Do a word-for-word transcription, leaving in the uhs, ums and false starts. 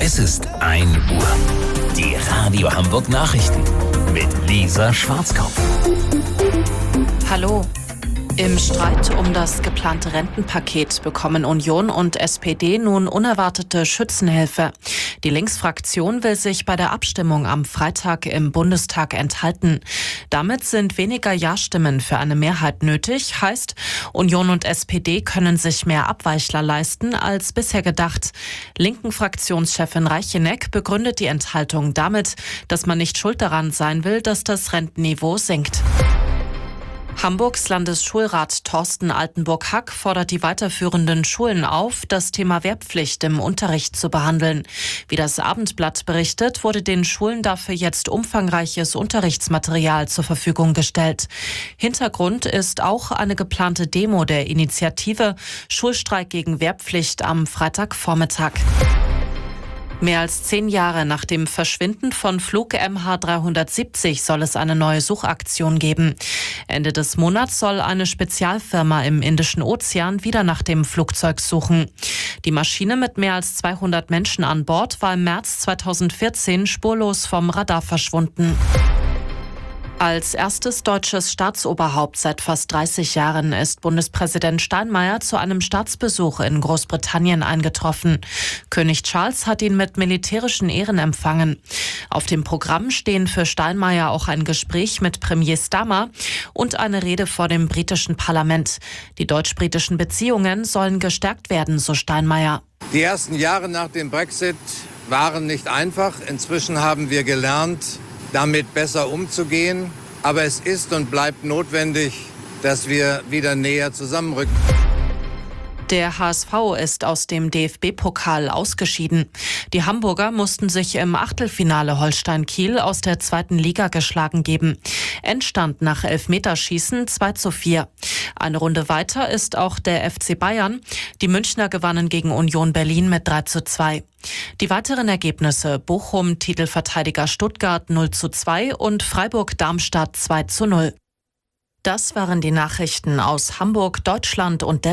Es ist ein Uhr. Die Radio Hamburg Nachrichten mit Lisa Schwarzkopf. Hallo. Im Streit um das geplante Rentenpaket bekommen Union und S P D nun unerwartete Schützenhilfe. Die Linksfraktion will sich bei der Abstimmung am Freitag im Bundestag enthalten. Damit sind weniger Ja-Stimmen für eine Mehrheit nötig. Heißt, Union und S P D können sich mehr Abweichler leisten als bisher gedacht. Linken Fraktionschefin Reicheneck begründet die Enthaltung damit, dass man nicht schuld daran sein will, dass das Rentenniveau sinkt. Hamburgs Landesschulrat Thorsten Altenburg-Hack fordert die weiterführenden Schulen auf, das Thema Wehrpflicht im Unterricht zu behandeln. Wie das Abendblatt berichtet, wurde den Schulen dafür jetzt umfangreiches Unterrichtsmaterial zur Verfügung gestellt. Hintergrund ist auch eine geplante Demo der Initiative Schulstreik gegen Wehrpflicht am Freitagvormittag. Mehr als zehn Jahre nach dem Verschwinden von Flug M H dreihundertsiebzig soll es eine neue Suchaktion geben. Ende des Monats soll eine Spezialfirma im Indischen Ozean wieder nach dem Flugzeug suchen. Die Maschine mit mehr als zweihundert Menschen an Bord war im März zweitausendvierzehn spurlos vom Radar verschwunden. Als erstes deutsches Staatsoberhaupt seit fast dreißig Jahren ist Bundespräsident Steinmeier zu einem Staatsbesuch in Großbritannien eingetroffen. König Charles hat ihn mit militärischen Ehren empfangen. Auf dem Programm stehen für Steinmeier auch ein Gespräch mit Premier Starmer und eine Rede vor dem britischen Parlament. Die deutsch-britischen Beziehungen sollen gestärkt werden, so Steinmeier. Die ersten Jahre nach dem Brexit waren nicht einfach. Inzwischen haben wir gelernt, damit besser umzugehen. Aber es ist und bleibt notwendig, dass wir wieder näher zusammenrücken. Der H S V ist aus dem D F B-Pokal ausgeschieden. Die Hamburger mussten sich im Achtelfinale Holstein-Kiel aus der zweiten Liga geschlagen geben. Endstand nach Elfmeterschießen zwei zu vier. Eine Runde weiter ist auch der F C Bayern. Die Münchner gewannen gegen Union Berlin mit drei zu zwei. Die weiteren Ergebnisse: Bochum Titelverteidiger Stuttgart null zu zwei und Freiburg-Darmstadt zwei zu null. Das waren die Nachrichten aus Hamburg, Deutschland und der